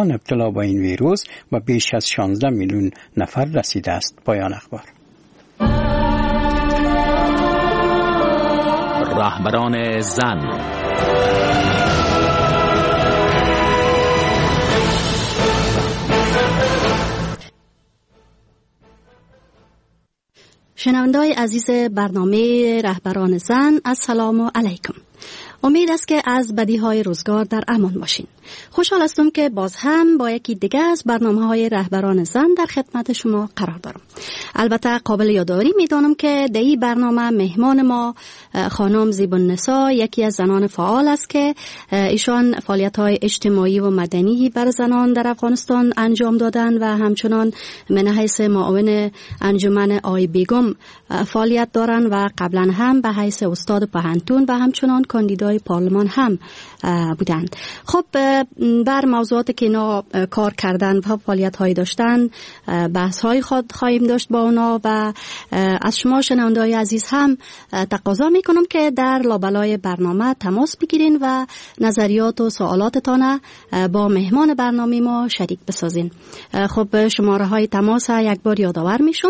جهان ابتلا با این ویروس به بیش از 16 میلیون نفر رسیده است. پایان اخبار. رهبران زن. شنونده‌های عزیز برنامه رهبران زن، السلام علیکم. امید است که از بدیهای روزگار در امان باشین. خوشحال هستم که باز هم با یکی دیگه از برنامه‌های رهبران زن در خدمت شما قرار دارم. البته قابل یادآوری می‌دانم که در این برنامه مهمان ما خانم زیبالنسا یکی از زنان فعال است که ایشان فعالیت‌های اجتماعی و مدنی بر زنان در افغانستان انجام دادند و همچنان من حیث معاون انجمن آی بیگم فعالیت دارند و قبلا هم به حیث استاد پهنتون و همچنان کاندیدای پارلمان هم بودند. خب بر موضوعاتی که اینا کار کردن و فعالیت‌های داشتن بحث‌های خواهیم داشت با اونا و از شما شنونده‌های عزیز هم تقاضا میکنم که در لابلای برنامه تماس بگیرین و نظریات و سوالاتتان با مهمان برنامه ما شریک بسازین. خب شماره های تماس یک بار یادآور میشم: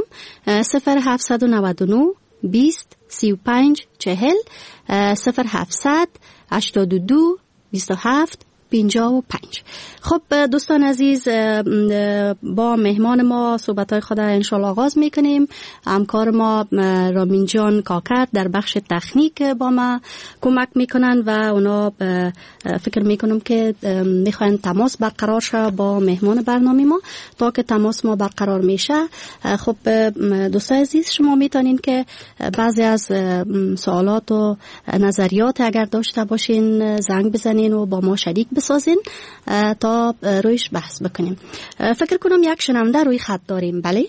0799 20 35 40 0700 82 27 55. خب دوستان عزیز، با مهمان ما صحبت‌های خود انشالله آغاز میکنیم. همکار ما رامین جان کاکر در بخش تکنیک با ما کمک میکنن و اونا فکر میکنم که میخواین تماس برقرار شه با مهمان برنامه ما. تا که تماس ما برقرار میشه، خب دوستان عزیز شما میتونین که بعضی از سوالات و نظریات اگر داشته باشین زنگ بزنین و با ما شریک بسازین تا رویش بحث بکنیم. فکر کنم یک شنونده روی خط داریم. بله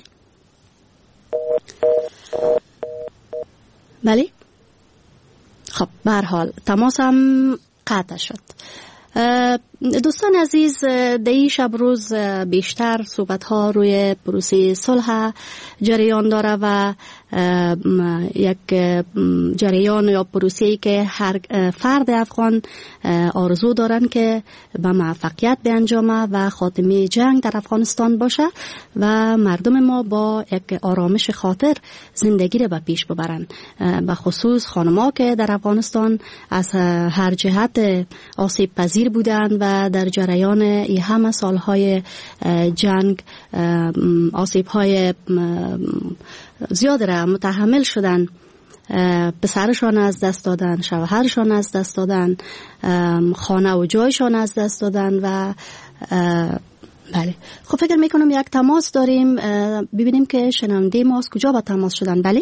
بله. خب به هر حال تماس هم قطع شد. دوستان عزیز، در این شب روز بیشتر صحبت ها روی پروسه صلح جریان داره و یک جریان یا پروسه‌ای که هر فرد افغان آرزو دارن که به موفقیت بیانجامه و خاتمه جنگ در افغانستان باشه و مردم ما با یک آرامش خاطر زندگی رو به پیش ببرن. به خصوص خانم‌ها که در افغانستان از هر جهت آسیب پذیر بودند و در جریان این همه سالهای جنگ آسیب‌های زیاد را متحمل شدن. پسرشان از دست دادن، شوهرشان از دست دادن، خانه و جایشان از دست دادن و بله. خب فکر میکنم یک تماس داریم، ببینیم که شنونده ما از کجا با تماس شدن. بله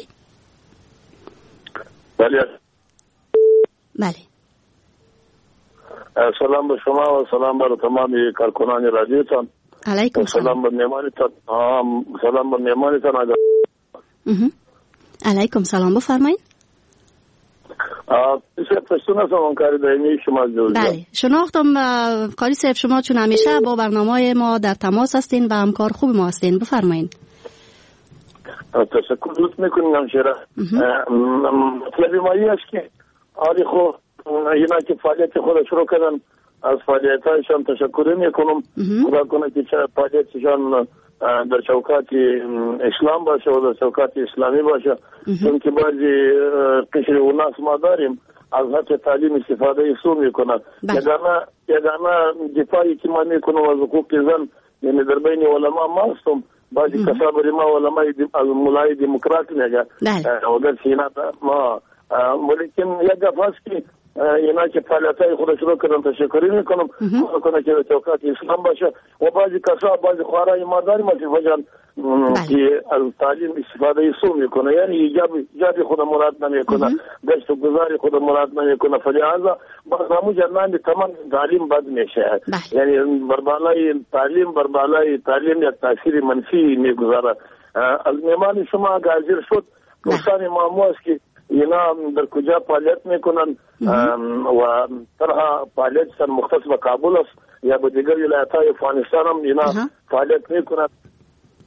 بله بله. سلام به شما و سلام بر تمام کارکنان رادیوتان. علیکم سلام به مهمانتان. سلام به مهمانتان. علیکم سلام، بفرمایید. پشتون هستم کاری دائمی شما جوزم. بله شناختم قاری صاحب، شما چون همیشه با برنامه ما در تماس هستین و همکار خوب ما هستین. بفرمایید. تشکر دوست میکنیم همشیره. مطلبی مایی است که آری خود اینا که فعالیت خود شروع کردن، از فعالیت هایشان تشکر میکنم. خدا کنه که فعالیتشان در چوکات اسلام باشه و در چوکات اسلامی باشه، چون که بعضی قشر و ناس ما داریم از حق تعلیم استفاده سو میکنن. یگانه دفاعی که ما میکنم از حقوق زن، یعنی در بین علما ما هستم. بعضی کسا ما علمای مولای دموکرات میگه و در سینا ما ولیکن یک دفعه است که اینا که فعالیت‌های خود شروع کردن تشکر میکنم. خدا کنه که چوکات اسلام باشه و بعضی کسا بعضی خوارای ما داریم وجان که از تعلیم استفاده سو میکنه، یعنی ایجابی خود مراد نمیکنه، گشت و گذاری خود مراد نمیکنه. فلهذا باز همون جنان تمام تعلیم بد میشه، یعنی بر بالای تعلیم یک تاثیر منفی میگذاره. از میمان شما اگر حاضر شد دوستان ما است که اینا در کجا فعالیت میکنن و طرح فعالیت مختص به کابل است یا به دیگر ولایت‌های افغانستان هم اینا فعالیت میکنن.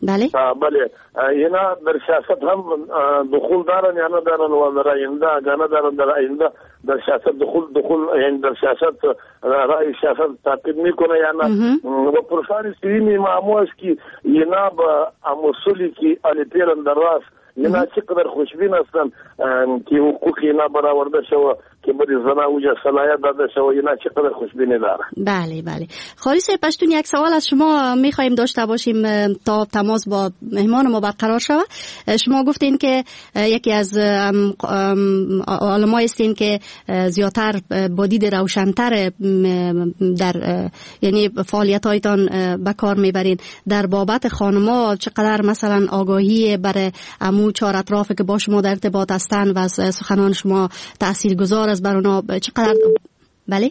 بله بله اینا در سیاست هم دخول دارن یا ندارن و در آینده اگر ندارن در آینده در سیاست دخول یعنی در سیاست رای سیاست تعقیب میکنه یا نه و پرسان سیمی معمول است که اینا با مسئولی که علی پیرن در راست اینا چقدر خوشبین هستن که حقوق اینا برآورده شود که برای زنان اوجه صلاحیت داده شود اینا چقدر خوشبینی داره. بله بله. خالی صاحب پشتون یک سوال از شما میخوایم داشته باشیم تا تماس با مهمان ما برقرار شود. شما گفتین که یکی از علما هستین که زیادتر با دید روشنتر در یعنی فعالیت‌هایتان به کار میبرین. در بابت خانم‌ها چقدر مثلا آگاهی برای امو چهار اطراف که با شما در ارتباط هستن و سخنان شما تاثیرگذار است بر اونا چقدر؟ بله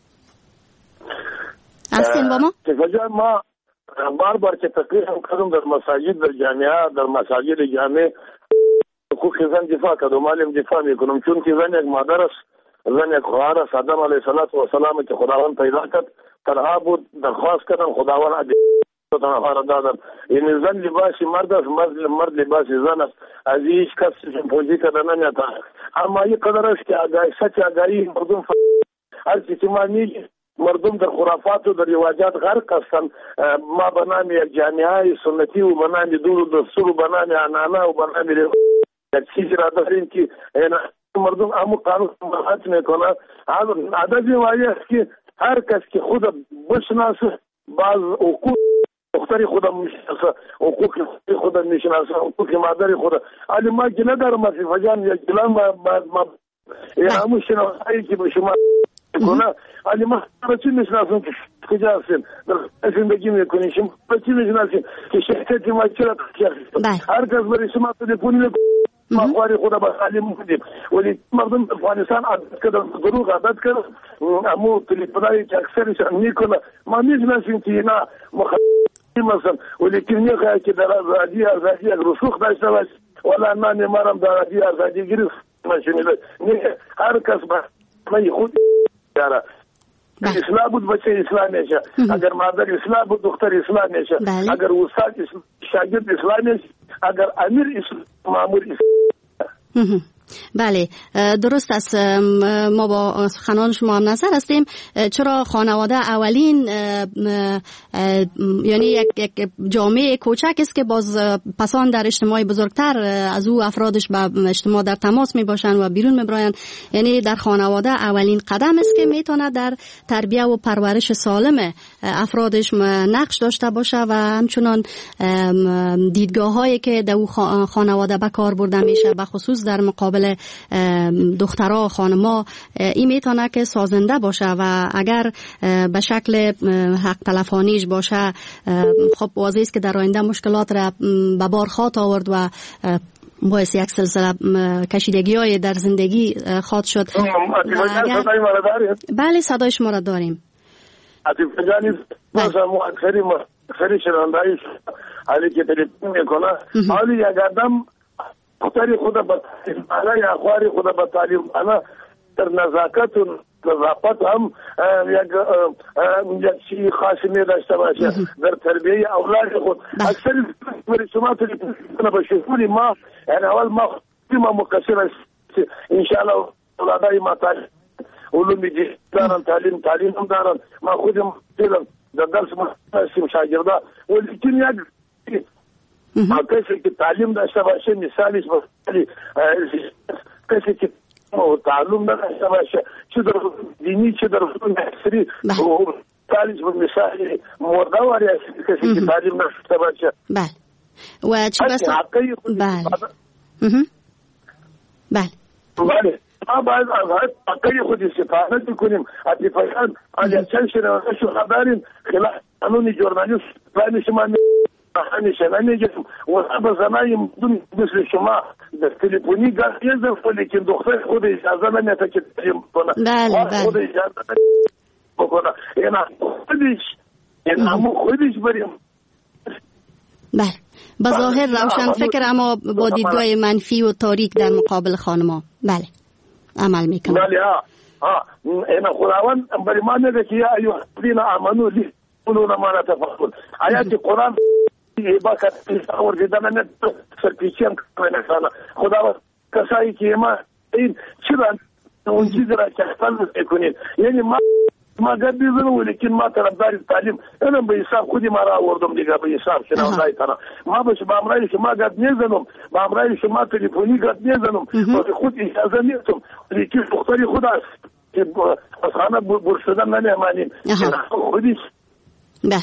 هستین با ما؟ ما بار که تقریر هم کردم در مساجد در جامعه در مساجد جامعه حقوق زن دفاع کردم معلم دفاع میکنم چون که زن یک مادر است زن یک خواهر است آدم علیه السلام که خداوند پیدا کرد تنها بود درخواست کردن خداوند تنها دادن این زن لباسی مرد است مرد لباسی زن است از هیچ کس پوزی کردن نمیاد اما این قدر است که سچ آگاهی مردم هر چیزی ما میگه مردم در خرافات و در رواجات غرق هستن ما به نام یک جامعه سنتی و به نام دور و دستور و به نام عنعنه و به نام یک چیزی را داریم که مردم امو قانون مراعات میکنه عدد وایی است که هر کس که خود بشناسه بعض حقوق دختری خودم میشناسه حقوق خودم میشناسه حقوق مادری خودم علی ما گله دارم از فجان یک گله ما همون شناسایی که به شما کنه علی ما چی میشناسم که کجا هستیم در زندگی میکنیم شما چی میشناسیم که شرکت ما چرا هر کس برای شما تلفن میکنه ما خواری خدا با تعلیم بودیم ولی مردم افغانستان عادت کردن دروغ عادت کردن امو تلفنایی که اکثرشان میکنه ما میشناسیم که اینا مثلا ولی که نیخواه که در آزادی یک رسوخ داشته باشه ولا من نمارم در آزادی گریست ماشینیده هر کس به خود داره اصلاح بود بچه اصلاح میشه اگر مادر اصلاح بود دختر اصلاح میشه اگر استاد شاگرد اصلاح میشه اگر امیر اصلاح مامور اصلاح. بله درست است. ما با سخنان شما هم نظر هستیم. چرا خانواده اولین یعنی یک جامعه کوچک است که باز پسان در اجتماع بزرگتر از او افرادش با اجتماع در تماس می باشن و بیرون می براین. یعنی در خانواده اولین قدم است که میتونه در تربیه و پرورش سالم افرادش نقش داشته باشه و همچنان دیدگاه هایی که در خانواده به کار برده میشه به خصوص در مقابل دخترها خانما این میتونه که سازنده باشه و اگر به شکل حق تلفانیش باشه خب واضح است که در آینده مشکلات را به بار خواهد آورد و باعث یک سلسله کشیدگی های در زندگی خواهد شد. بله صدای شما را داریم. عطیف جانی اکثری شنوندهایش حالی که تلفن میکنه حالی یک آدم دختری خود به تعلیم بالا یا خواری خود به تعلیم بالا در نزاکت و نظافت هم یک چیز خاصی می داشته باشه در تربیه اولاد خود اکثر برای شما تلفن به شکولی ما یعنی اول ما مقصر است انشاءالله اولادای ما علومی دارن تعلیم هم دارن ما خودم در درس هستیم شاگرده ولیکن یک کسی که تعلیم داشته باشه مثالیش مثالی کسی که تعلیم داشته باشه چه در دینی چه در فنون عصری مثالیش مثالی مردواری است کسی که تعلیم داشته باشه. بله و چه بس بله بله بله ما باید از حقی خود استفاده کنیم. عطیفان آیا چند شنونده شما داریم خلاف قانون ژورنالیست باید شما همیشه نمیگم و به زنای مردم مثل شما در تلفنی گفتم ولیکن دختر خود اجازه نمیده که تعلیم کنه خود اجازه بکنه این همون خودش بریم. بله به ظاهر روشن فکر اما با دیدگاه منفی و تاریک در مقابل خانما بله عمل میکنه. بله این خداوند برای ما نده که یا ایوه الذین آمنوا قولوا ما نتفقون آیات قرآن با کار دیدن نه سرپیچی هم کنه خدا کسایی که ما این چرا اون چیزی را که حفظ میکنید یعنی ما گردی زنو ولیکن ما طرفدار تعلیم انا به حساب خودی ما را آوردم دیگه به حساب شنو رای ترا ما به امرای شما گرد میزنم با امرای شما تلفنی گرد میزنم و خود اجازه نیستم لیکن دختری خدا که از خانه برشدن نمیمانیم خودیش بله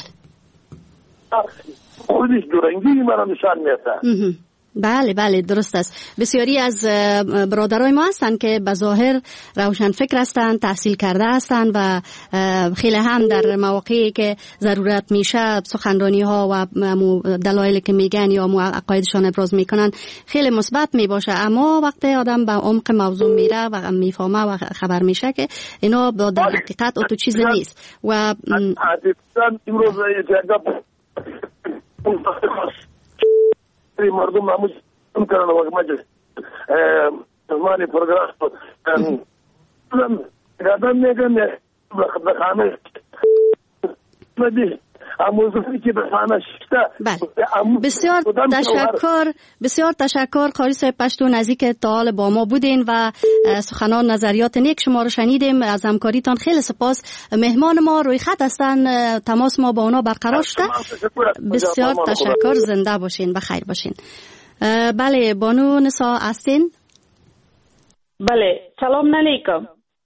خودش دورنگی مرا نشان میده. بله بله درست است. بسیاری از برادرای ما هستند که به ظاهر روشن فکر هستند، تحصیل کرده هستند و خیلی هم در مواقعی که ضرورت میشه سخنرانی ها و دلایلی که میگن یا عقایدشان ابراز میکنن خیلی مثبت میباشه، اما وقتی آدم به عمق موضوع میره و میفهمه و خبر میشه که اینا در حقیقت تو چیزی نیست و امروز مردم معمول کردن و مجلس زمانی پروگرام قدم میگن بخانه اموزهی که بخانه شده. بسیار تشکر قاری صاحب پشتو، نزدیک تا با ما بودین و سخنان نظریات نیک شما رو شنیدیم. از همکاریتان خیلی سپاس. مهمان ما روی خط هستن، تماس ما با اونا برقرار شده. بسیار تشکر، زنده باشین، بخیر باشین. بله بانو نسا هستین؟ بله سلام علیکم.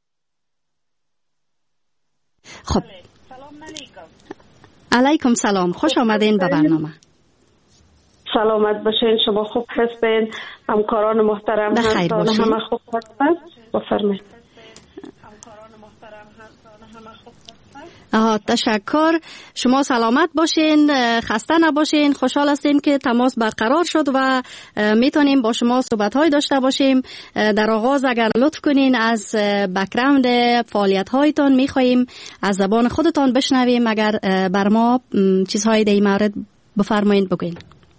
خب علیکم سلام، خوش آمدین به برنامه. سلامت باشین، شما خوب هستین؟ همکاران محترم بخیر باشین. همه خوب هستن؟ بفرمایید. تشکر، شما سلامت باشین، خسته نباشین. خوشحال هستیم که تماس برقرار شد و میتونیم با شما صحبت‌های داشته باشیم. در آغاز اگر لطف کنین از بک‌گراند فعالیت‌هایتان می‌خوایم از زبان خودتان بشنویم. اگر بر ما چیزهای در این مورد بفرمایید بگوین.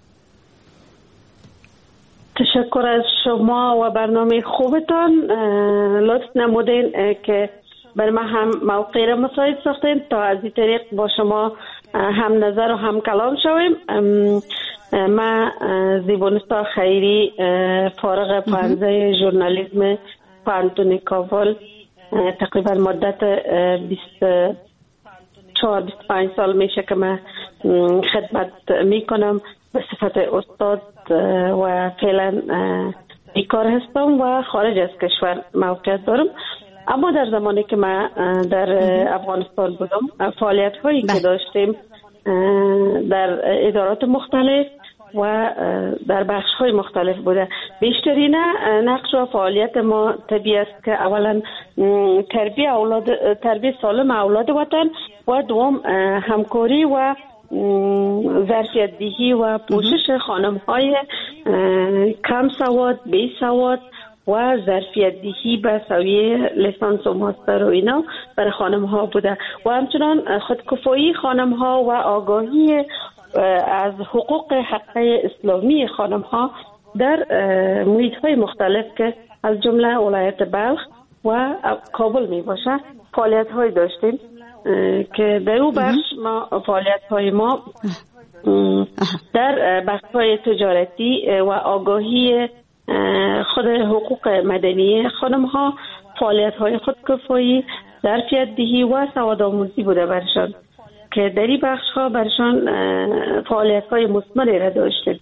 تشکر از شما و برنامه خوبتان. لطف نمودین که بر ما هم موقع را مساعد ساختین تا از این طریق با شما هم نظر و هم کلام شویم. ما زیبانستا خیری فارغ پانزه ژورنالیسم پانتون کابل تقریبا مدت 24-25 سال میشه که من خدمت میکنم به صفت استاد و فعلا بیکار هستم و خارج از کشور موقعیت دارم. اما در زمانی که من در افغانستان بودم فعالیت هایی که داشتیم در ادارات مختلف و در بخش های مختلف بوده. بیشترین نقش و فعالیت ما طبیعی است که اولا تربیت سالم اولاد وطن و دوم همکاری و ظرفیت دهی و پوشش خانم های کم سواد، بی سواد و ظرفیت دهی به سویه لیسانس و ماستر و اینا برای خانم ها بوده و همچنان خودکفایی خانم ها و آگاهی از حقوق حقه اسلامی خانم ها در محیط های مختلف که از جمله ولایت بلخ و کابل می باشه فعالیت های داشتیم که در او بخش ما فعالیت های ما در بخش های تجارتی و آگاهی خود حقوق مدنی خانم ها، فعالیت های خودکفایی، ظرفیت دهی و سوادآموزی بوده برشان که در این بخش ها برشان فعالیت های مثمری را داشتیم.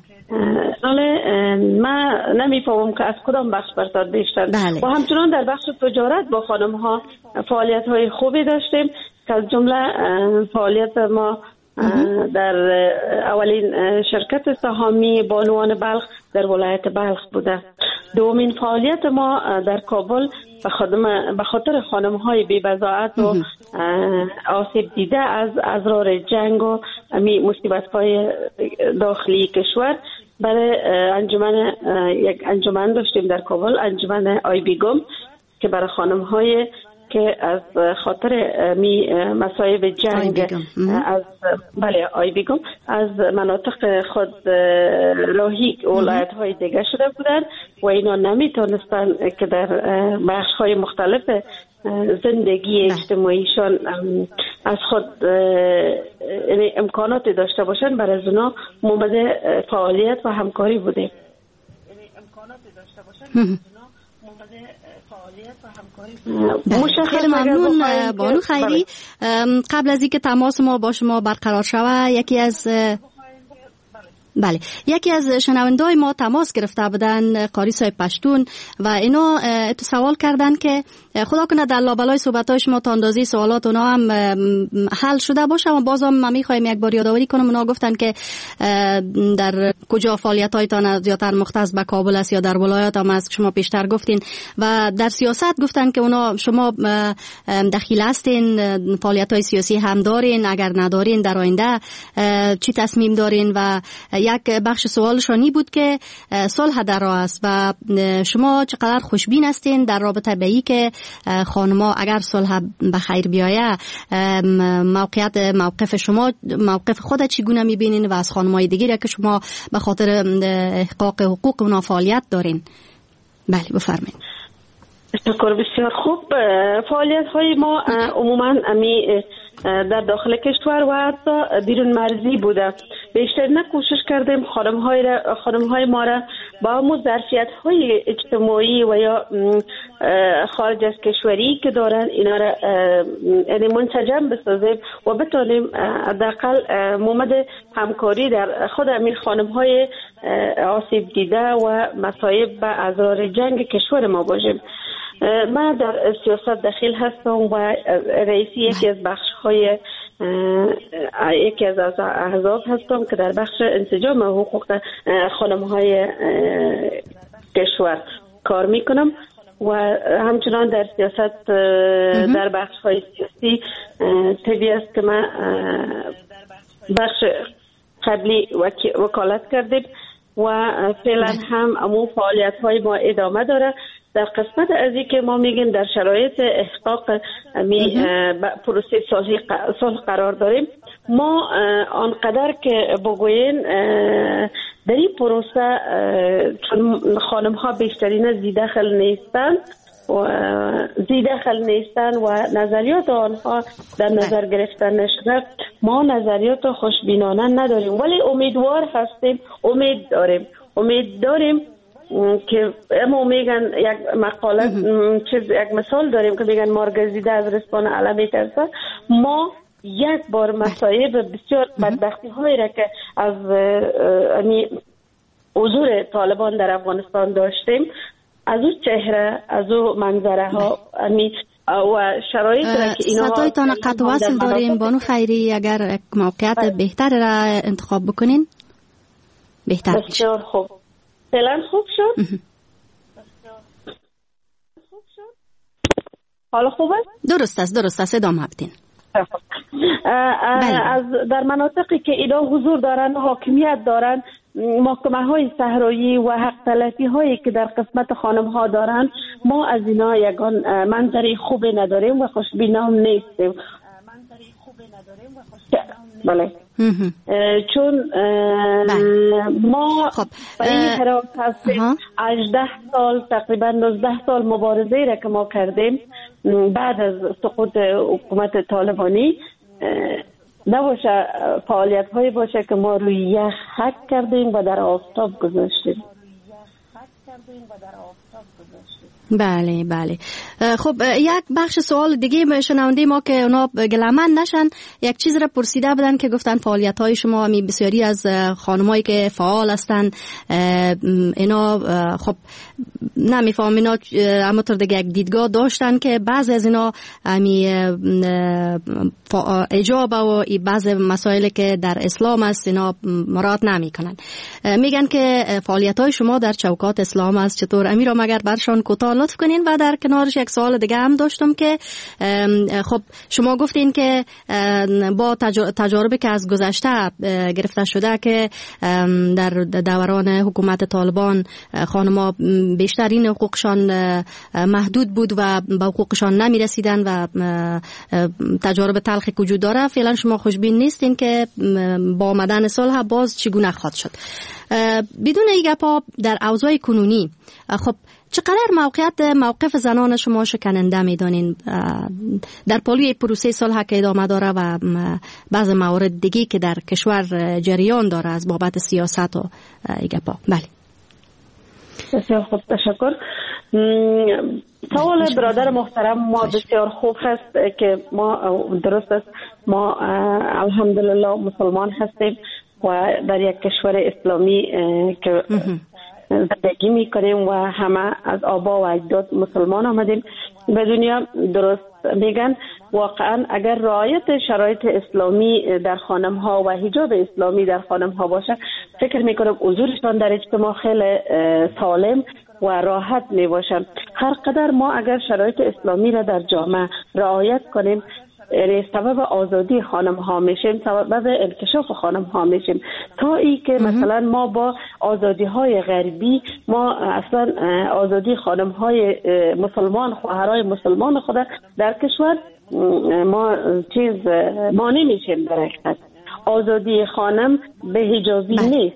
من نمیفهمم که از کدام بخش برتر بیشتر. و همچنان در بخش تجارت با خانم ها فعالیت های خوبی داشتیم که از جمله فعالیت ما در اولین شرکت سهامی بانوان بلخ در ولایت بلخ بوده. دومین فعالیت ما در کابل به خاطر خانم های بی بضاعت و آسیب دیده از اضرار جنگ و مصیبت های داخلی کشور برای یک انجمن داشتیم در کابل، انجمن آی بیگم که برای خانم های که از خاطر مصائب جنگ از آی بیگم از مناطق خود راهی ولایت های دیگه شده بودند و اینا نمیتونستن که در بخش های مختلف زندگی اجتماعیشان از خود امکانات داشته باشن، برای از اونا مومد فعالیت و همکاری بوده. خیلی ممنون بانو خیری. قبل از اینکه تماس ما با شما برقرار شود، یکی از شنونده‌های ما تماس گرفته بودن، قاری صاحب پشتون، و اینا تو سوال کردن که خدا کنه در لابلای صحبت‌های شما تا اندازه سوالات اونا هم حل شده باشه. و بازم ما می‌خوایم یک بار یادآوری کنم، اونا گفتن که در کجا فعالیت‌هایتان زیاتر مختص به کابل است یا در ولایات هم است که شما پیشتر گفتین، و در سیاست گفتن که اونا شما دخیل هستین، فعالیت‌های سیاسی هم دارین، اگر ندارین در آینده چی تصمیم دارین. و یک بخش سوالشانی بود که صلح در راه است و شما چقدر خوشبین هستین در رابطه به این که خانما اگر صلح به خیر بیاید، موقف شما، موقف خود چگونه میبینین و از خانمای دیگری که شما به خاطر احقاق حقوق اونا فعالیت دارین؟ بله بفرمایید. شکر، بسیار خوب. فعالیت های ما عموما در داخل کشور و حتی بیرون مرزی بوده. بیشتر کوشش کردیم خانم های ما را با همون ظرفیت های اجتماعی و یا خارج از کشوری که دارن اینا را منسجم بسازیم و بتانیم حداقل مومد همکاری در خود همین خانم های آسیب دیده و مصائب و اضرار جنگ کشور ما باشیم. من در سیاست دخیل هستم و رئیسی یکی از بخش‌های یکی از احزاب هستم که در بخش انسجام حقوق خانم‌های کشور کار میکنم و همچنان در سیاست در بخش‌های سیاسی طبیعی است که من بخش قبلی وکالت کردیم و فعلا هم امو فعالیت‌های ما ادامه داره. در قسمت از این که ما میگیم در شرایط احقاق پروسه صلح قرار داریم، ما آنقدر که بگوین در این پروسه چون خانم ها بیشترین زیدخل نیستن و نظریات آنها در نظر گرفتن نشده، ما نظریات خوشبینانه نداریم ولی امیدوار هستیم، امید داریم که اما میگن یک مقاله یک مثال داریم که میگن مارگزیده از رسپان علمی ترسه. ما یک بار مصائب بسیار بدبختی هایی را که از حضور طالبان در افغانستان داشتیم، از اون چهره، از اون منظره ها و شرایط را که اینا صدایتان قطع وصل داریم. بانو خیری اگر موقعیت بهتر را انتخاب بکنین بهتر میشه. بسیار خوب. فعلا خوب شد؟ حالا خوب است؟ درست است ادامه بدین. از در مناطقی که اینا حضور دارن، حاکمیت دارن، محکمه های صحرایی و حق تلفی هایی که در قسمت خانم ها دارن، ما از اینا یگان منظری خوبی نداریم و خوشبینانه هم نیستیم. بله. چون ما برای حراس هستیم 18 سال تقریبا 19 سال مبارزه را که ما کردیم بعد از سقوط حکومت طالبانی، نباشه فعالیت هایی باشه که ما روی یخ حک کردیم و در آفتاب گذاشتیم. بله. خب یک بخش سوال دیگه شنونده ما که اونا گلمن نشن، یک چیز را پرسیده بودن که گفتن فعالیت های شما همی بسیاری از خانمایی که فعال هستن اینا خب نمیفهم اینا اما طور دیگه یک دیدگاه داشتن که بعض از اینا همی اجابه و بعض مسائل که در اسلام است اینا مراد نمی کنن. میگن که فعالیت های شما در چوکات اسلام است، چطور امیرا مگر برشان کوتاه لطف کنین. و در کنارش یک سوال دیگه هم داشتم که خب شما گفتین که با تجاربی که از گذشته گرفته شده که در دوران حکومت طالبان خانم‌ها بیشترین حقوقشان محدود بود و به حقوقشان نمی رسیدن و تجارب تلخی وجود داره، فعلا شما خوشبین نیستین که با آمدن صلح باز چگونه خواهد شد؟ بدون این گپا در اوضاع کنونی خب چقدر موقف زنان شما شکننده میدانین در پالوی پروسه صلح که ادامه داره و بعض موارد دیگه که در کشور جریان داره از بابت سیاست و ایگپا؟ بله. بسیار خوب، تشکر. سوال برادر محترم ما بسیار خوب هست که ما درست است، ما الحمدلله مسلمان هستیم و در یک کشور اسلامی که زندگی میکنیم و همه از آبا و اجداد مسلمان آمدیم به دنیا. درست میگن واقعا اگر رعایت شرایط اسلامی در خانم ها و حجاب اسلامی در خانم ها باشه، فکر میکنم حضورشان در اجتماع خیلی سالم و راحت می باشن. هر قدر ما اگر شرایط اسلامی را در جامعه رعایت کنیم، سبب آزادی خانم ها میشیم، سبب انکشاف خانم ها میشیم، تا ای که مثلا ما با آزادی های غربی ما اصلا آزادی خانم های مسلمان، خواهرای مسلمان خود در کشور ما ما نمیشیم. در حقیقت آزادی خانم به حجابی نیست.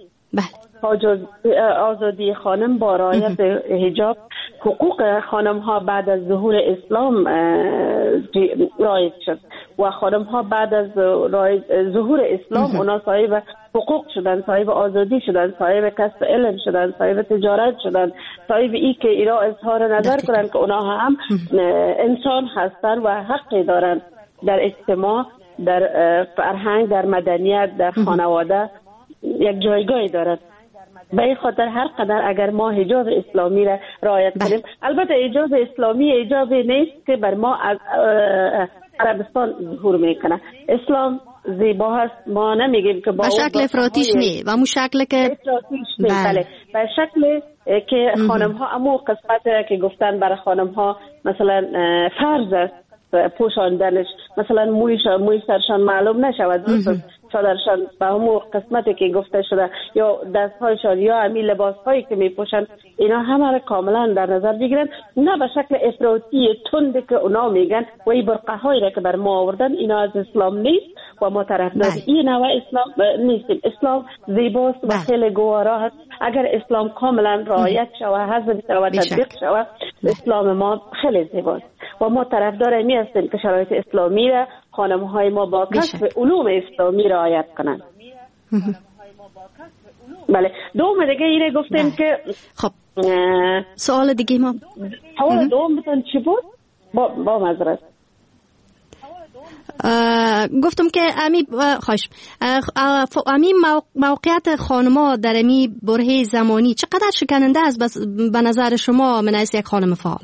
آزادی خانم با رعایت حجاب، حقوق خانم ها بعد از ظهور اسلام رعایت شد و خانم ها بعد از ظهور اسلام اونا صاحب حقوق شدن، صاحب آزادی شدن، صاحب کسب علم شدن، صاحب تجارت شدن، صاحب ای که اینا اظهار نظر کنن که اونا هم انسان هستن و حقی دارن در اجتماع، در فرهنگ، در مدنیت، در خانواده یک جایگاهی دارد. به این خاطر هر قدر اگر ما حجاب اسلامی را رعایت کنیم، البته حجاب اسلامی حجاب نیست که بر ما از عربستان ظهور میکنه. اسلام زیبا هست، ما نمیگیم که با شکل افراطیش نی و مو شکل که بله به شکل که خانم ها امو قسمت که گفتن برای خانم ها مثلا فرض است پوشاندنش، مثلا موی سرشان معلوم نشود، چادرشان به همون قسمتی که گفته شده یا دستهایشان یا همین لباسهایی که میپوشن، اینا همه را کاملا در نظر بگیرن، نه به شکل افراطی تندی که اونا میگن و این برقه هایی را که بر ما آوردن، اینا از اسلام نیست و ما طرفدار این نوع اسلام نیستیم. اسلام زیباست و خیلی گوارا هست. اگر اسلام کاملا رعایت شود، حزم شود، تطبیق شود، اسلام ما خیلی زیباست و ما طرفدار این هستیم که شرایط اسلامی را خانم های ما با کسب علوم اسلامی رعایت کنند. بله. دوم دیگه اینه گفتیم که خب سوال دیگه ما سوال دوم بتون چی بود؟ با معذرت گفتم که امی موقعیت خانما در امی برهه زمانی چقدر شکننده است به نظر شما من از یک خانم فعال؟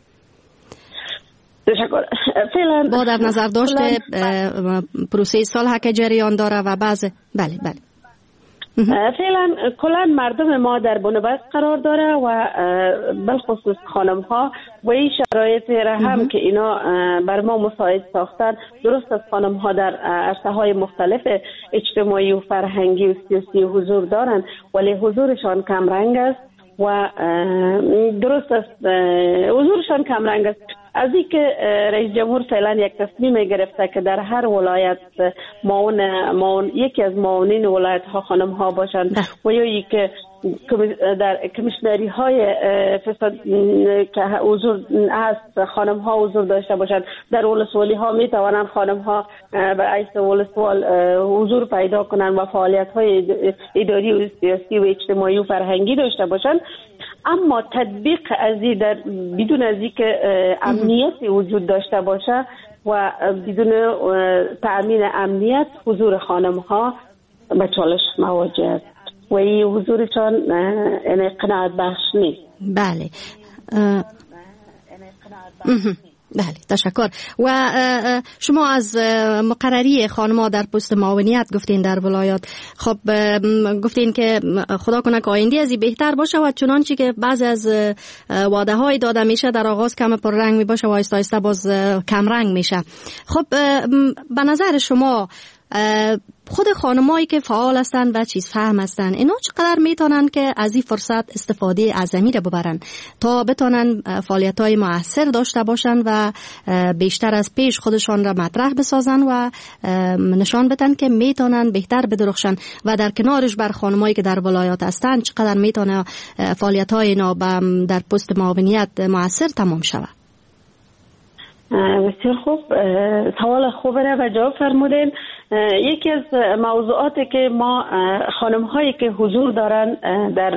فعلا با در نظر داشته پروسه صلح که جریان داره و بعض بله فعلا کلا مردم ما در بنبست قرار داره و بالخصوص خانم ها و این شرایط را هم که اینا بر ما مساعد ساختن. درست از خانم ها در عرصه های مختلف اجتماعی و فرهنگی و سیاسی حضور دارن، ولی حضورشان کم رنگ است و درست است حضورشان کم رنگ است. از این که رئیس جمهور فعلا یک تصمیم گرفته که در هر ولایت معاون یکی از معاونین ولایت ها خانم ها باشند و یا ای که در کمیشنری های فساد که حضور هست خانم ها حضور داشته باشند. در ولسوالی ها می توانند خانم ها برای ولسوال حضور پیدا کنند و فعالیت های اداری و سیاسی و اجتماعی و فرهنگی داشته باشند. اما تطبیق ازی در بدون ازی که امنیتی وجود داشته باشه و بدون تأمین امنیت حضور خانم ها به چالش مواجه است و این حضورشان قناعت بخش نیست. بله بله تشکر. و شما از مقرری خانم‌ها در پست معاونیت گفتین در ولایات، خب گفتین که خدا کنه که آینده ازی بهتر باشه و چنانچه که بعضی از وعده های داده میشه در آغاز کم پررنگ می باشه و آهسته آهسته باز کم رنگ میشه. خب به نظر شما خود خانمایی که فعال هستند و چیز فهم هستند، اینا چقدر میتونن که از این فرصت استفاده اعظمی را ببرن تا بتونن فعالیت‌های مؤثر داشته باشن و بیشتر از پیش خودشان را مطرح بسازن و نشان بدن که میتونن بهتر بدرخشن و در کنارش بر خانمایی که در ولایات هستند چقدر میتونه فعالیت‌های اینا در پست معاونیت مؤثر تمام شود. بسیار خوب، سوال خوب را و جواب فرمودین. یکی از موضوعاتی که ما خانم هایی که حضور دارن در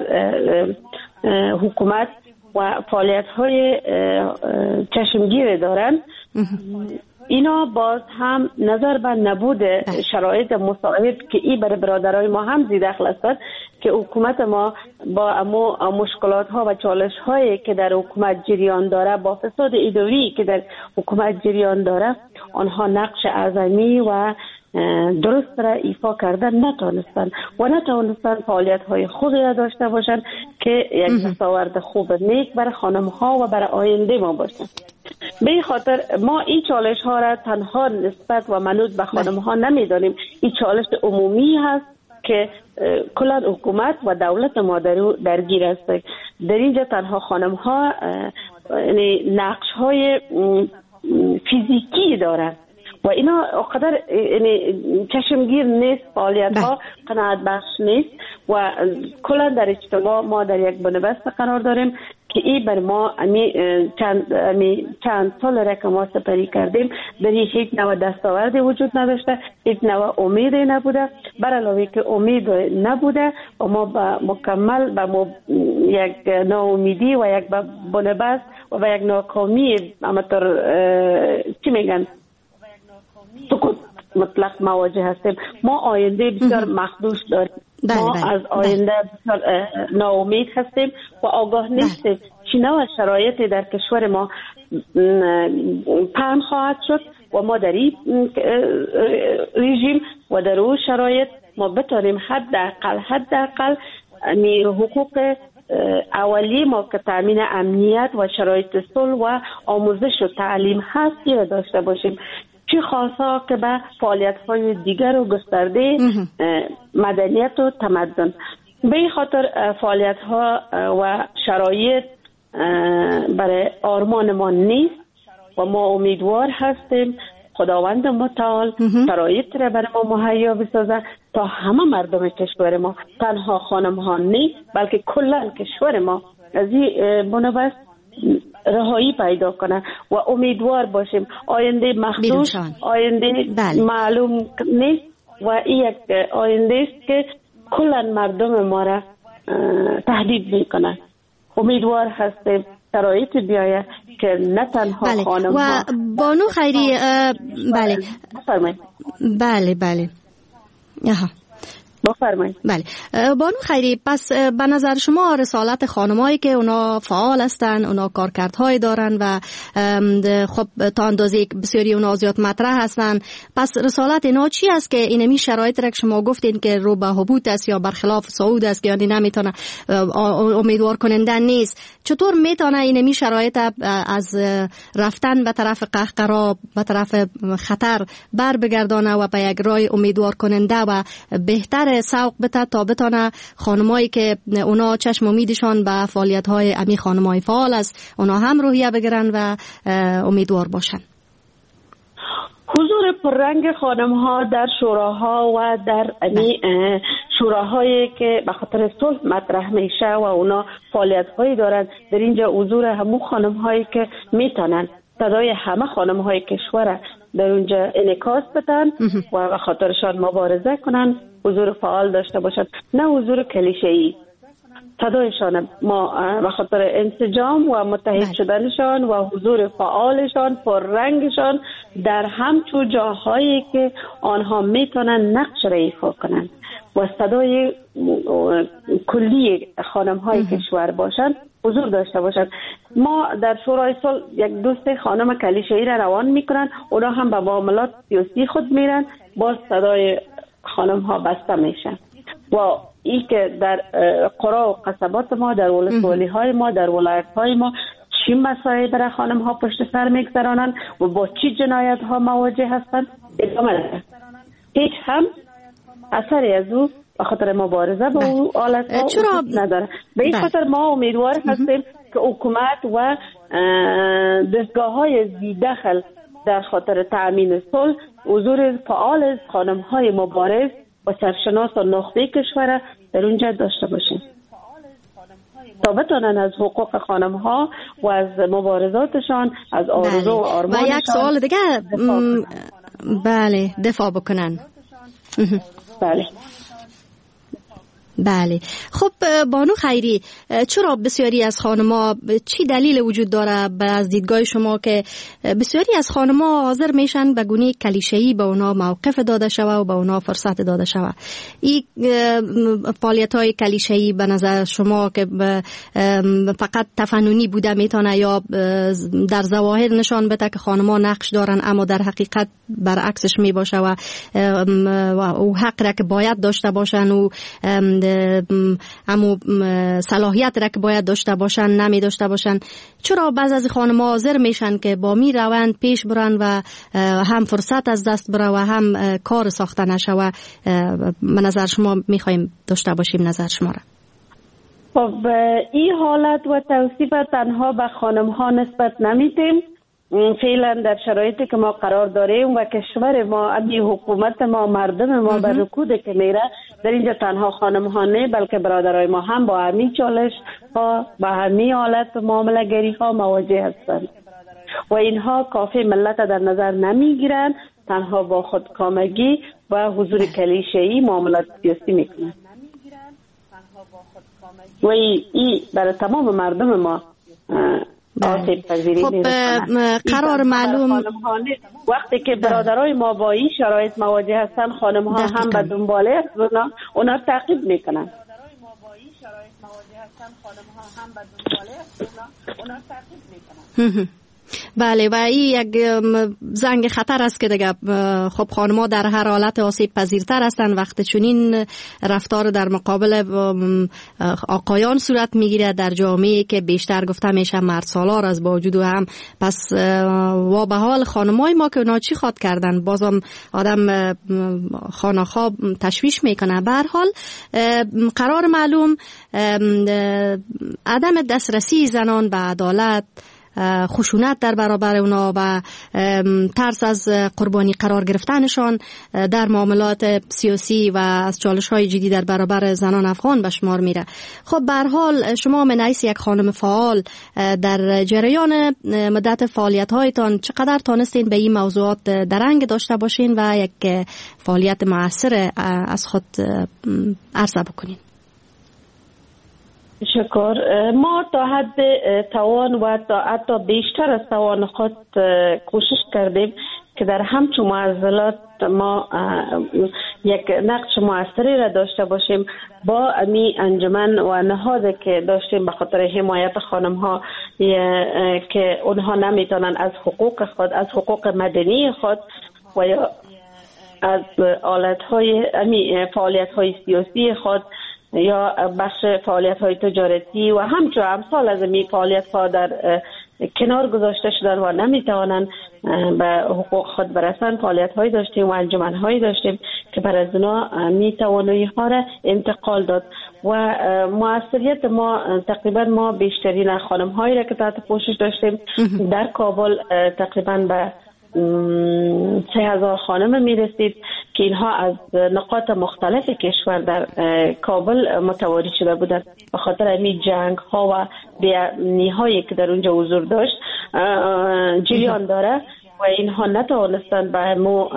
حکومت و فعالیت های چشمگیر دارن، اینا باز هم نظر به نبود شرایط مساعد که ای برای برادرای ما هم زیدخل است که حکومت ما با مشکلات ها و چالش هایی که در حکومت جریان داره، با فساد اداری که در حکومت جریان داره، آنها نقش اعظمی و درست را ایفا کردن نتوانستن فعالیت های خوبی را داشته باشند که یک دستاورد خوب نیک برای خانم ها و برای آینده ما باشند. به این خاطر ما این چالش ها را تنها نسبت و منوط به خانم ها نمیدانیم. این چالش عمومی هست که کلا حکومت و دولت ما درگیر است. در اینجا تنها خانم ها نقش های فیزیکی دارند و اینا اقدر چشمگیر نیست، فعالیت ها قناعت بخش نیست و کلا در اجتماع ما در یک بنبست قرار داریم که این بر ما چند سال را که ما سپری کردیم در هیچ نوع دستاوردی وجود نداشته، هیچ نوع امیدی نبوده. بر علاوه که امید نبوده و ما مکمل به یک ناامیدی و یک بنبست و یک ناکامی همطور چی میگن سکوت مطلق مواجه هستیم. ما آینده بسیار مخدوش داریم. ما از آینده بسیار ناامید هستیم و آگاه نیستیم چه نوع شرایطی در کشور ما پهن خواهد شد و ما در این رژیم و در اون شرایط ما بتونیم حداقل حقوق اولی ما که تامین امنیت و شرایط صلح و آموزش و تعلیم هست را داشته باشیم، چه خاصا که به فعالیت‌های دیگر و گسترده مدنیت و تمدن. به این خاطر فعالیت‌ها و شرایط برای آرمان ما نیست و ما امیدوار هستیم خداوند متعال شرایط را برای ما مهیا بسازه تا همه مردم کشور ما، تنها خانم ها نیست بلکه کلا کشور ما از این بنبست رهایی پیدا کنه و امیدوار باشیم. آینده مخدوش، آینده معلوم نیست و این یک آینده است که کلا مردم ما را تهدید میکنه. امیدوار هستیم شرایط بیاید که نه تنها خانم ها و بانو خیری بله بفرمایید. بله بانو خیری، پس به نظر شما رسالت خانمایی که اونا فعال هستن، اونا کارکردهای دارن و خب تا اندازه بسیاری اونا زیاد مطرح هستن، پس رسالت اینا چی است که اینمی شرایط را که شما گفتین که رو به حبوط است یا برخلاف صعود است که یعنی نمیتونه امیدوار کننده نیست، چطور میتونه اینمی شرایط از رفتن به طرف قهقرا، به طرف خطر بر بگردانه و به یک راه امیدوار کننده و بهتر سوق بده تا بتونه خانمایی که اونا چشم امیدشان به فعالیت‌های امی خانمای فعال است اونا هم روحیه بگیرن و امیدوار باشن؟ حضور پررنگ خانم‌ها در شوراها و در شوراهایی که به خاطر صلح مطرح میشه و اونا فعالیت‌هایی دارن، در اینجا حضور همون خانم‌هایی که میتونن صدای همه خانم‌های کشور در اونجا انعکاس بدن و به خاطرشان مبارزه کنن، حضور فعال داشته باشند، نه حضور کلیشه‌ای. صدایشان ما به خاطر انسجام و متحد شدنشان و حضور فعالشان، پررنگشان در همچون جاهایی که آنها میتونن نقش را ایفا کنند و صدای کلی خانم‌های کشور باشند، حضور داشته باشند. ما در شورای صلح یک دوست خانم کلیشه‌ای را روان میکنن، اونا هم به معاملات سیاسی خود میرن، باز صدای خانم ها بسته میشن و این که در قرا و قصبات ما، در ولسوالی های ما، در ولایت های ما چی مسائل برای خانم ها پشت سر میگذرانند و با چی جنایت ها مواجه هستند ادامه داره هیچ هم اثری از او به خاطر مبارزه با او آلت ها نداره. به این خاطر ما امیدوار هستیم که حکومت و دستگاه های ذی‌دخل در خاطر تأمین صلح حضور فعال از خانم های مبارز و سرشناس و نخبه کشور در اونجا داشته باشیم تا بتونن از حقوق خانم ها و از مبارزاتشان از آرزو و آرمانشان و یک سوال دیگه دفاع بکنن. بله بله. خب بانو خیری، چرا بسیاری از خانم‌ها، چی دلیل وجود داره از دیدگاه شما که بسیاری از خانم‌ها حاضر میشن به گونه کلیشه‌ای به اونا موقف داده شوه و به اونا فرصت داده شوه؟ این فعالیت‌های کلیشه‌ای به نظر شما که فقط تفننی بوده میتونه یا در ظواهر نشان بده که خانم‌ها نقش دارن اما در حقیقت برعکسش می باشه و او حق را که باید داشته باشن و اما صلاحیت را که باید داشته باشن نمی داشته باشن؟ چرا بعض از خانم‌ها حاضر میشن که با می روند پیش برن و هم فرصت از دست بره و هم کار ساخته نشه؟ و به نظر شما میخوایم داشته باشیم نظر شما را. خب این حالت و توصیف تنها به خانم‌ها نسبت نمیدیم. فعلا در شرایطی که ما قرار داریم و کشور ما، امی حکومت ما، مردم ما به رکود که میره، در اینجا تنها خانم ها نه بلکه برادرای ما هم با همین چالش ها، با همین حالت معامله گری ها مواجه هستند و اینها کافی ملت در نظر نمیگیرن، تنها با خودکامگی و حضور کلیشه‌ای معاملات سیاسی میکنن و این برای تمام مردم ما خب قرار معلوم وقتی که برادرای ما با این شرایط مواجه هستن، خانم ها هم به دنباله اونا تعقیب میکنن. بله و این یک زنگ خطر است که دیگه خب خانم‌ها در هر حالت آسیب پذیرتر هستند وقتی چنین رفتار در مقابل آقایان صورت میگیره در جامعه که بیشتر گفته میشه مرد سالار از با وجود هم. پس و به حال خانم‌های ما که اونا چی خواد کردن، بازم آدم خانه‌خواب تشویش میکنه. به هر حال قرار معلوم عدم دسترسی زنان به عدالت، خشونت در برابر اونا و ترس از قربانی قرار گرفتنشان در معاملات سیاسی و از چالش‌های جدی در برابر زنان افغان به شمار میره. خب به هر حال شما من حیث یک خانم فعال در جریان مدت فعالیت‌هایتان چقدر تانستین به این موضوعات درنگ داشته باشین و یک فعالیت مؤثر از خود عرضه بکنین؟ شکر. ما تا حد توان و تا حتی بیشتر از توان خود کوشش کردیم که در همچون معضلات ما یک نقش موثری را داشته باشیم با امی انجمن و نهادی که داشتیم به خاطر حمایت خانم ها که اونها نمیتونن از حقوق خود، از حقوق مدنی خود و یا از فعالیت های سیاسی خود یا بخش فعالیت های تجارتی و همچون امثال از این فعالیت ها در کنار گذاشته شدن و نمیتوانند به حقوق خود برسن. فعالیت هایی داشتیم و انجمن هایی داشتیم که بر از اونا میتوانایی ها را انتقال داد و موثریت ما تقریبا ما بیشترین خانم هایی را که تحت پوشش داشتیم در کابل تقریبا به 3000 خانم میرسید که اینها از نقاط مختلف کشور در کابل متواری شده بودند. به خاطر این جنگ ها و بی‌امنی هایی که در اونجا حضور داشت جریان داره و اینها نتوانستند به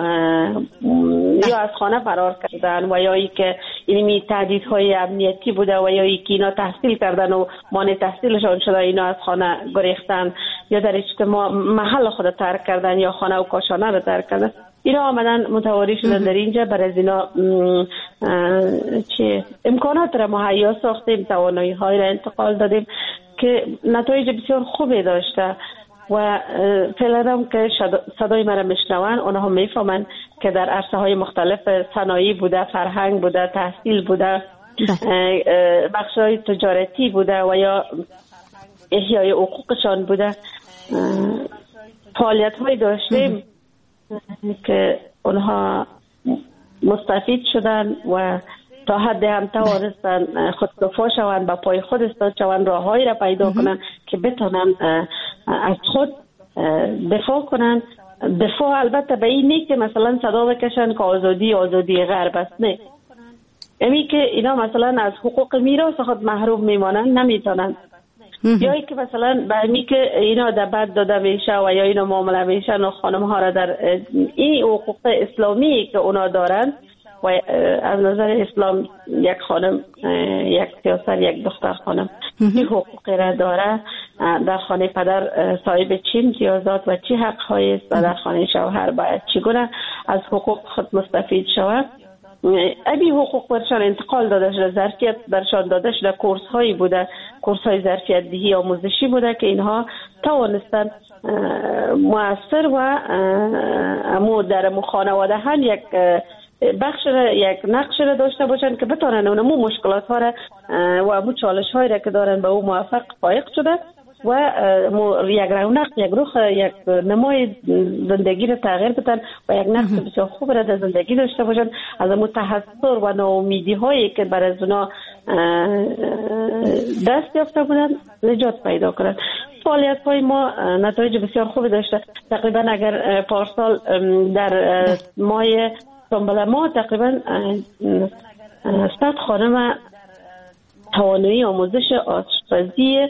یا از خانه فرار کردن و یا ای که اینمی تهدیدهای امنیتی بوده و یا ای که اینا تحصیل کردن و مانع تحصیلشان شده اینا از خانه گریختن یا در اجتماع محل خود ترک کردن یا خانه و کاشانه رو ترک کردن. اینا آمدن متواری شدن در اینجا. بر از اینا امکانات را مهیا ساختیم، توانایی های را انتقال دادیم که نتایج بسیار خوبی داشته و فعلا هم که صدای مرا میشنون اونها میفهمن که در عرصه های مختلف صنایع بوده، فرهنگ بوده، تحصیل بوده، بخش های تجارتی بوده و یا احیای حقوقشان بوده، فعالیت های داشتیم که اونها مستفید شدن و تا حد هم توانستن خودکفا شوند، با پای خود استاد شوند، راههایی را پیدا کنند که بتونن از خود دفاع کنند. دفاع البته به این نیست که مثلا صدا بکشن که آزادی غرب است، نه. امی که اینا مثلا از حقوق میراث خود محروم میمانند، نمیتونن. یا ای که مثلا به امی که اینا دبت داده میشه و یا اینا معامله میشه و خانم ها را در این حقوق اسلامی که اونا دارن و از نظر اسلام یک خانم، یک سیاست، یک دختر خانم این حقوقی را داره، در خانه پدر صاحب چه امتیازات و چه حق‌هایی است و در خانه شوهر باید چگونه از حقوق خود مستفید شود. ابی حقوق برشان انتقال داده شده، ظرفیت برشان داده شده، کورس هایی بوده، کورس های ظرفیت دهی آموزشی بوده که اینها توانستن مؤثر و امو در خانواده هم یک بخش یک نقش را داشته باشن که بتونن اونمو مشکلات ها را و امو چالش هایی را که دارن به او موفق فائق شده و یک رونق، یک روح، یک نمای زندگی را تغییر بدن و یک نقش بسیار خوب را در زندگی داشته باشن، از امو تحسر و ناامیدی هایی که بر از اونا دست یافته بودن نجات پیدا کنن. فعالیت های ما نتایج بسیار خوبی داشته. تقریبا اگر پارسال در ماه سنبله ما تقریبا 100 خانم توانایی آموزش آشپزی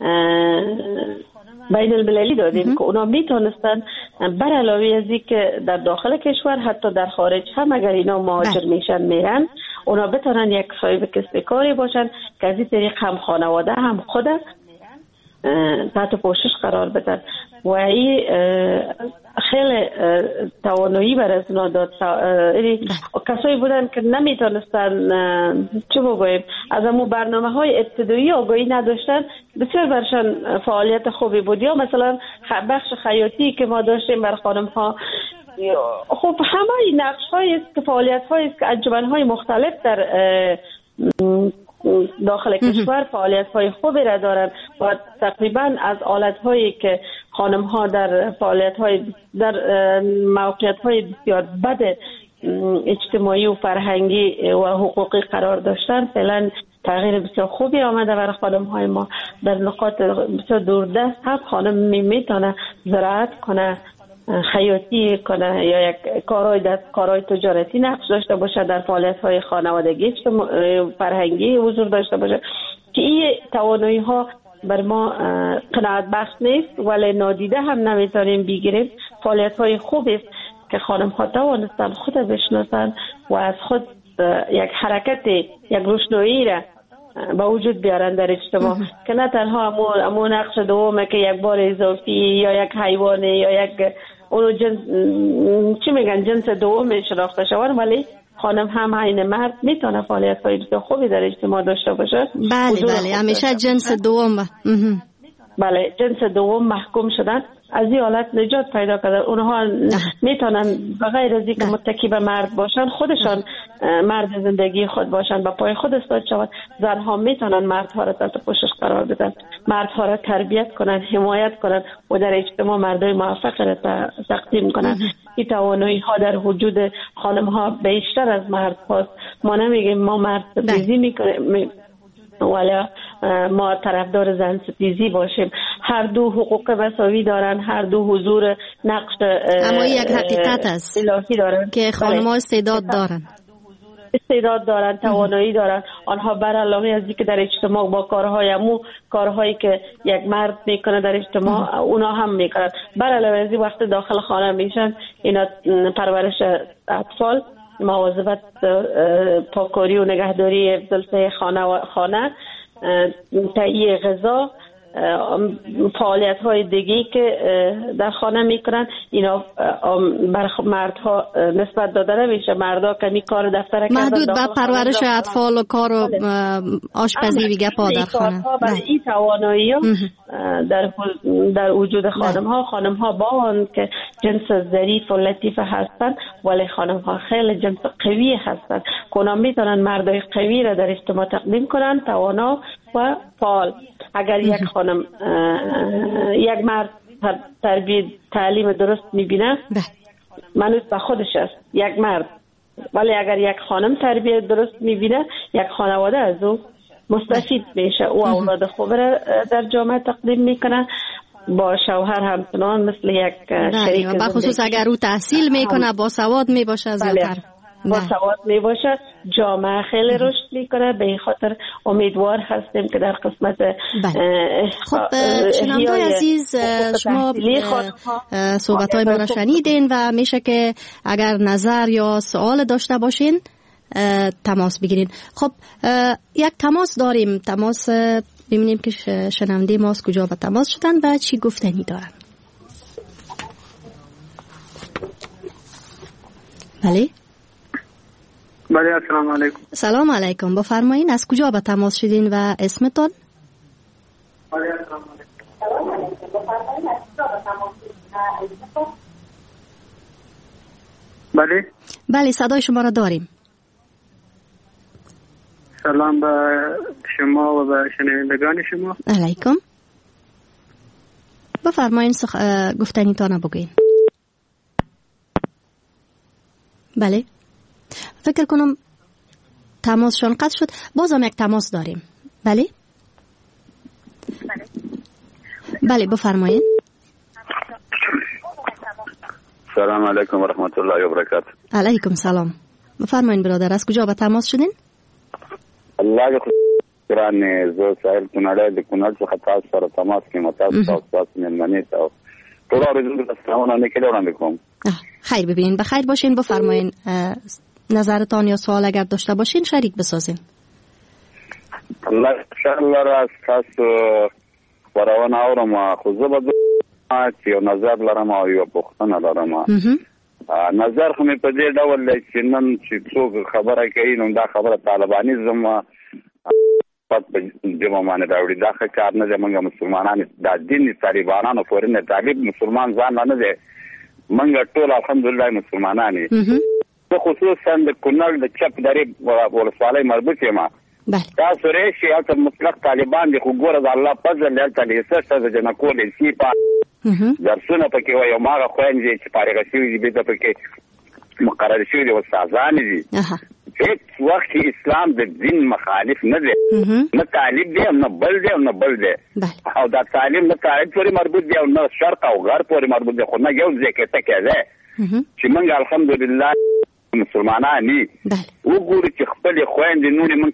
بین المللی دادیم که اونا میتونستن بر علاوه از این که در داخل کشور حتی در خارج هم اگر اینا مهاجر میشن میرن، اونا بتونن یک صاحب کسب کاری باشن که از این طریق هم خانواده هم خود تحت پوشش قرار بدن و این خیلی توانایی بر از اونا داد. کسایی بودن که نمیتونستن چه بگویم از امو برنامه های ابتدایی آگاهی نداشتن، بسیار برشان فعالیت خوبی بود. یا مثلا بخش خیاطی که ما داشتیم بر خانم ها، خب همه این نقش هایی است که فعالیت هایی است که انجمن های مختلف در داخل کشور فعالیت های خوبی را دارند و تقریبا از آلت هایی که خانم ها در فعالیت های در موقعیت های بسیار بد اجتماعی و فرهنگی و حقوقی قرار داشتن، فعلا تغییر بسیار خوبی آمده برای خانم های ما. در نقاط بسیار دوردست هم خانم میتونه زراعت کنه، خیاطی کنه یا یک کارهای تجارتی نقش داشته باشه، در فعالیت های خانوادگی فرهنگی حضور داشته باشه که این توانایی ها بر ما قناعت بخش نیست ولی نادیده هم نمیتونیم بگیریم. فعالیت های خوبی است که خانم ها توانستن خود بشناسن و از خود یک حرکت، یک روشنایی را به وجود بیارن در اجتماع که نه تنها امو نقش دومه که یک بار اضافی یا یک حیوانی یا یک اونو چی میگن جنس دوم شناخته شوند، ولی خانم هم عین مرد میتونه فعالیت های بسیار خوبی در اجتماع داشته باشه. بله همیشه جنس دوم. بله جنس دوم محکوم شدن، از این حالت نجات پیدا کردن. اونها میتونن بغیر از اینکه متکی به مرد باشن خودشان مرد زندگی خود باشن، با پای خود استاد شوند. زنها میتونن مردها را تحت پوشش قرار بدن، مردها را تربیت کنن، حمایت کنن و در اجتماع مردای موفق را تقدیم کنن. این توانایی ها در وجود خانم ها بیشتر از مرد هاست. ما نمیگیم ما مرد ستیزی میکنیم ولی ما طرفدار زن ستیزی باشیم. هر دو حقوق مساوی دارن، هر دو حضور نقش اما یک حقیقت است که خانم‌ها استعداد دارن، توانایی دارن. آنها بر علاوه از اینکه در اجتماع با کارهایی که یک مرد میکنه در اجتماع اونا هم میکنن. بر علاوه از این وقت داخل خانه میشن اینا پرورش اطفال، مواظبت، پاکاری و نگهداری افضل خانه، تهیه غذا، فعالیت های دیگی که در خانه میکنن، اینا بر مردها نسبت داده نمیشه. مردها کمی کار دفتر کردن محدود به پرورش اطفال و کار و آشپزی بیگه پا در خانه. برای این توانایی در وجود خانم ها با آن که جنس ظریف و لطیف هستن ولی خانم ها خیلی جنس قوی هستن که اونا میتونن مردای قوی را در اجتماع تقدیم کنن، توانا و فعال. اگر یک خانم یک مرد تربیت تعلیم درست میبینه، منوط به خودش است. یک مرد ولی اگر یک خانم تربیت درست میبینه یک خانواده از او مستفید میشه. او اولاد خوب را در جامعه تقدیم میکنه، با شوهر همچنان مثل یک شریک زندگی. بخصوص اگر او تحصیل میکنه، با سواد میباشه، زیادتر با سواد میباشه، جامعه خیلی رشد میکنه. به این خاطر امیدوار هستیم که در قسمت خب شنوندگان عزیز، شما صحبت‌های ما را شنیدین و میشه که اگر نظر یا سوال داشته باشین تماس بگیرین. خب یک تماس داریم، تماس ببینیم که شنونده ما از کجا به تماس شدن و چی گفتنی دارن. بله بله، السلام علیکم. سلام علیکم، بفرمایین از کجا به تماس شدین و اسمتون؟ بله، السلام علیکم. بله بله، صدای شما را داریم. سلام به شما و به شنوندگان شما. علیکم، بفرمایین گفتنی تان بگوین. بله، فکر کنم تماسشان قطع شد. بازم یک تماس داریم. بله بله، بفرمایین. سلام علیکم و رحمت الله و برکاته. علیکم سلام، بفرمایین برادر، از کجا به تماس شدین؟ الله قرآن زو سائل کنړه د کونړ څخه تاسو سره تماس کې تاسو مېلمنې ته ټول اورېدونکو ته سلامونه وړاندې کوم. خیر ببینین، بخیر باشین. بفرمایین نظرتان یا سوال اگر داشته باشین شریک بسازین. الله انشاءالله را تاسو ورونه اورم، خو زه به یو نظر لرم او یو پوښتنه لرم. نظر خو مې په دې ډول دی چې نن چې څوک خبره کوي نو دا خبره طالبانیزم په جمع باندې راوړي. دا ښه کار نه دی. موږ مسلمانان دا دین طالبانانو پورې نه، طالب مسلمان ځان نه دی، موږ ټول الحمدلله مسلمانان یو. زه خصوصا د کونړ د چپ درې ولسوالۍ مربوط یم. تاسو راشئ، هلته مطلق طالبان دي، خو ګوره د الله فضل دی، هلته لیسه شته د جنکو لیسې درسونه پکې وایي، هماغه خویندې چې فارغه شوي دي بېرته پکې مقرر شوي دي، استادانې دي. هیڅ وخت اسلام د دین مخالف نه دی، نه طالب دی نه بل دی نه بل دی، او دا تعلیم نه طالب پورې مربوط دی او نه شرق او غرب پورې مربوط دی، خو نه یو ځای کې ټکی دی چې موږ الحمدلله مسلمانان یو. وګورو چې خپلې خویندې نورې موږ